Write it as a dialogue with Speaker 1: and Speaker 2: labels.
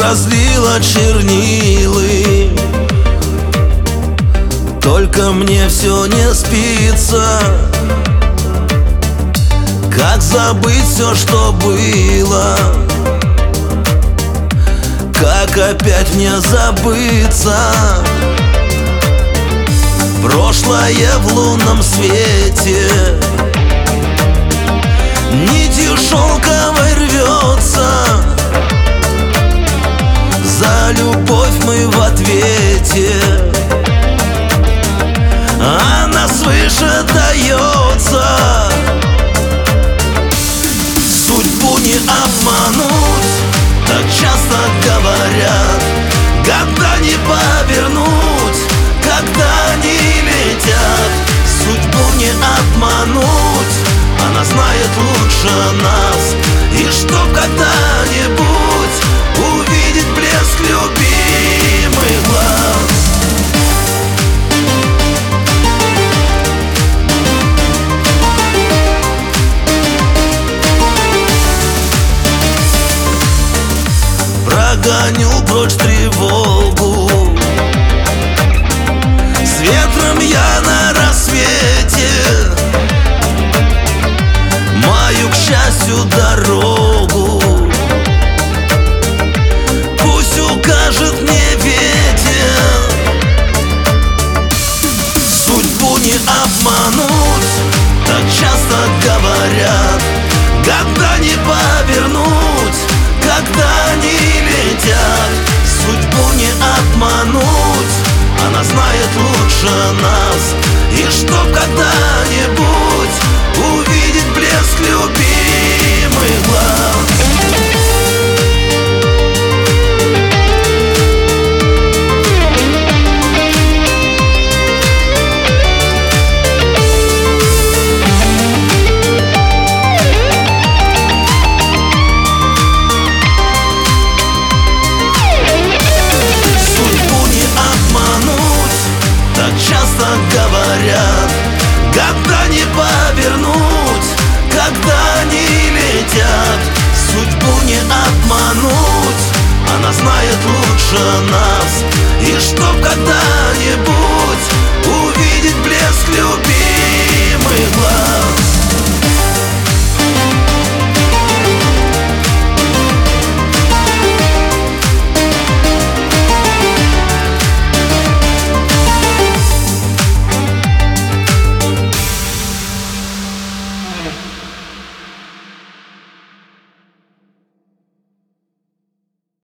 Speaker 1: разлила чернилы, только мне все не спится. Как забыть все, что было? Как опять мне забыться? Прошлое в лунном свете нитью шелковой рвется. За любовь мы в ответе, она свыше дается. Судьбу не обмануть, так часто говорят. Года не повернуть, когда они летят. Судьбу не обмануть, она знает лучше нас. И чтоб когда-нибудь увидеть блеск любимых глаз. Прогоню прочь тревогу, с ветром я на рассвете мою, к счастью, дорогу. Пусть укажет мне ветер. Судьбу не обмануть, так часто говорят. Года не повернуть, когда они летят. Судьбу не обмануть, она знает лучше нас. И чтоб когда-нибудь увидеть блеск любимых глаз. Часто говорят, года не повернуть, когда они летят. Судьбу не обмануть, она знает лучше нас. И чтоб когда-нибудь